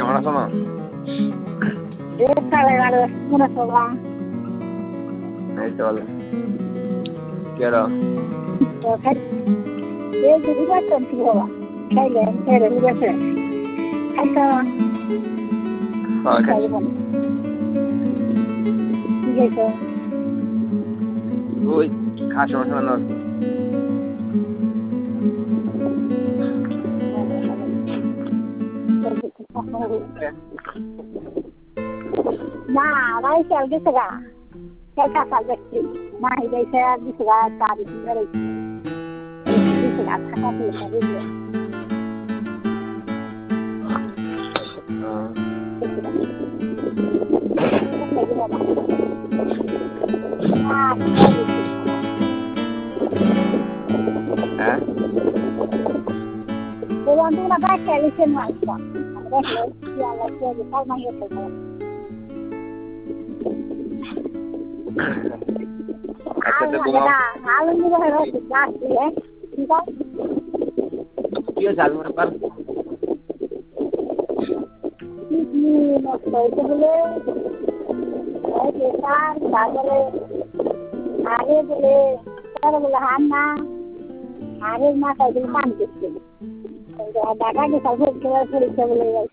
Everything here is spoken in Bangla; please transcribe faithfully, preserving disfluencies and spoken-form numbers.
কেমন আছো মা? এই তো ভালো। কে রা? হ্যাঁ খাইছি। ওই খাসি মাংস রান্না করছি। না ভাই চাল গেছে গা চাল চাল দেখছি না হইছে আর দিছে গা কাজ করে দিছে গা থাকা দিয়ে বুঝলে হ্যাঁ বললাম তোমরা বাচ্চা লিখে মারছো দেখলে কি আল্লাহ কি কাল মাইয়ে তো আচ্ছা তো ঘুমাও। আলু নিয়ে হচ্ছে গাছ দিয়ে ঠিক আছে কি চালু একবার কিডনি নষ্ট হয়েছে বলে প্রেশার তারপরে আগে বলে তারা বলে হার না হারের মাথায় বলে পান করছে ঢাকা গেছে পরীক্ষা বলে